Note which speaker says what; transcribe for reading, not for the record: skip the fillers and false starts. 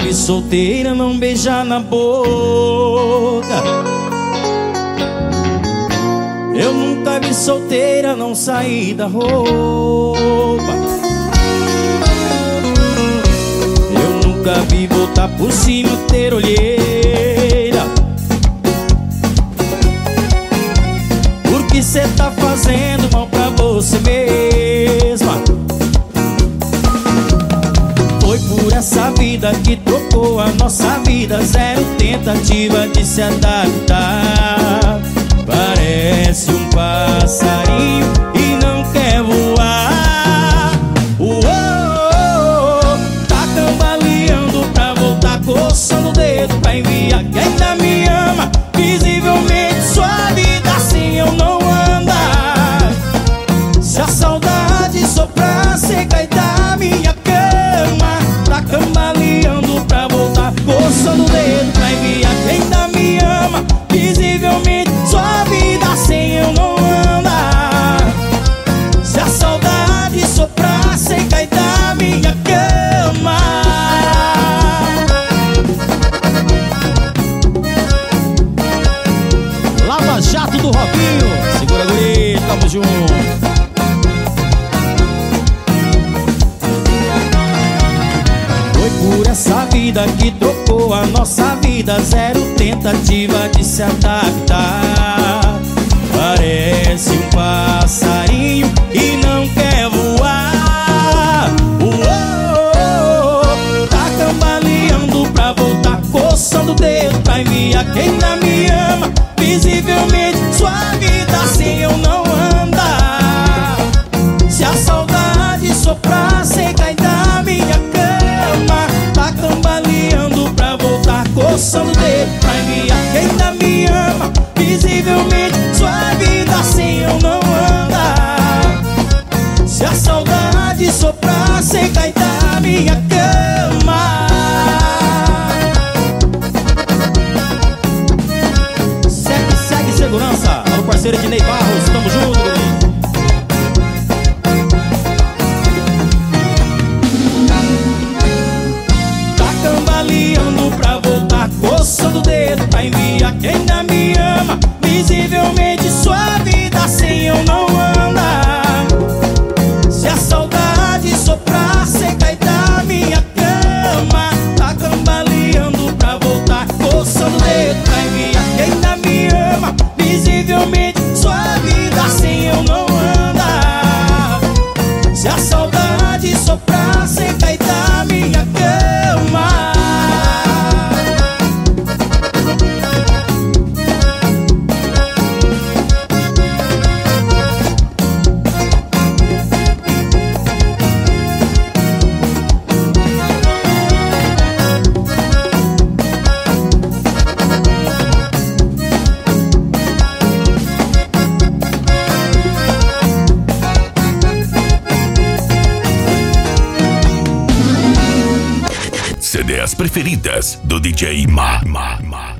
Speaker 1: vi solteira não beijar na boca. Eu nunca vi solteira não sair da roupa. Eu nunca vi voltar por cima ter olheira. Por que cê tá fazendo mal pra você mesma? Foi por essa vida que trocou a nossa vida. Zero tentativa de se adaptar. Parece um passarinho e não quer voar. Tá cambaleando pra voltar, coçando o dedo pra enviar que ainda me ama. Visivelmente sua vida assim eu não andar. Se a saudade soprar, cê cai da minha cama. Tá cambaleando pra voltar, coçando o dedo pra enviar que ainda me ama. Visivelmente sua vida sem eu não andar. Se a saudade soprar, cê cai da minha cama. Lava Jato do Robinho. Segura, guri, tamo junto. Foi por essa vida que trocou a nossa vida. Zero tentativa de se adaptar. Parece um passarinho e não quer voar. Tá cambaleando pra voltar, coçando o dedo pra enviar quem ainda me ama. Visivelmente sua vida assim eu não andar. Se a saudade soprar, cê cai da minha cama. Tá cambaleando pra voltar, coçando o dedo pra enviar quem ainda me ama. Visivelmente sua vida assim eu não andar. Se a saudade soprar, cê cai da minha cama. Segue segurança. Alô, parceiro de Ney Barros, tamo junto, guri. Pra voltar, coçando o dedo pra enviar quem ainda me ama. Visivelmente sua vida assim eu não andar. Se a saudade soprar, cê cai da minha cama. Tá cambaleando pra voltar, coçando o dedo pra enviar quem ainda me ama. Visivelmente sua vida assim eu não andar. Se a saudade soprar, cê cai da minha cama.
Speaker 2: CDs preferidas do DJ Ma.